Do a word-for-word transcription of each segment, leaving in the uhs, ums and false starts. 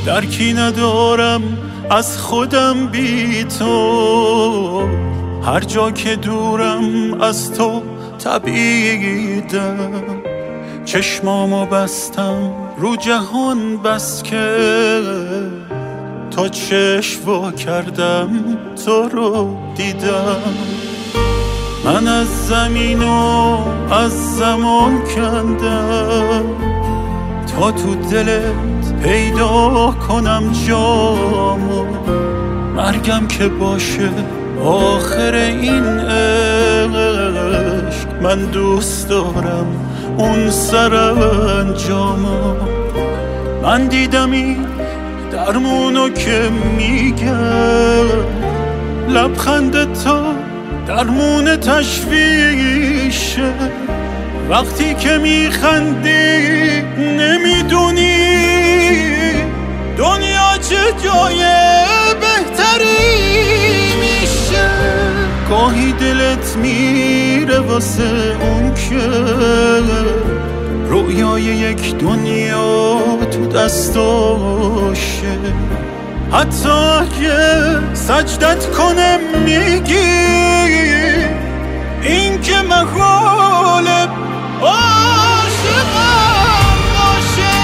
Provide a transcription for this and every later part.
درکی ندارم از خودم بی تو، هر جا که دورم از تو تبعیدم. چشمامو بستم رو جهان بس که تا چشم وا کردم تو رو دیدم. من از زمین و از زمان کندم تا تو دلت پیدا کنم جامو. مرگم که باشه آخر این عشق، من دوست دارم اون سرانجامو. من دیدم این درمونو که میگم، لبخند تا درمون تشویشه. وقتی که میخندی نمیدونی دنیا چه جای بهتری میشه. گاهی دلت میره واسه اون که رویای یک دنیا تو دستاشه. حتی اگه سجدت کنم میگی این که محاله عاشقم باشه.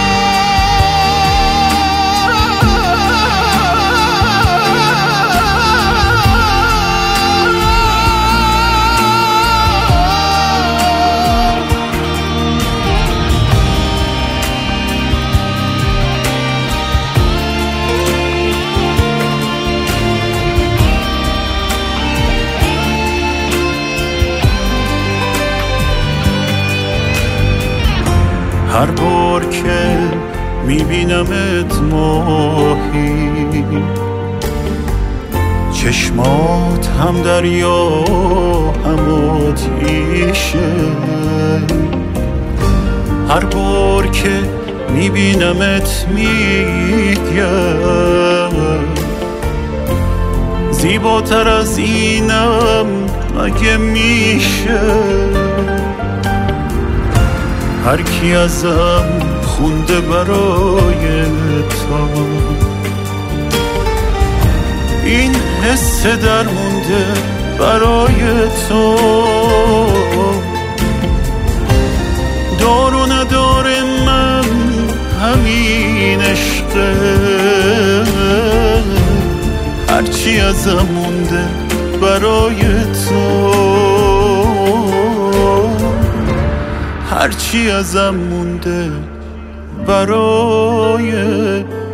هر بار که میبینمت ماهی، چشمات هم دریا هم آتیشه. هر بار که میبینمت میگم زیباتر از اینم مگه میشه. هر کی ازم خونده برای تو این حس درمونده برای تو. دار و ندار من همین عشقه، هرچی ازم مونده برای تو، هرچی ازم مونده برای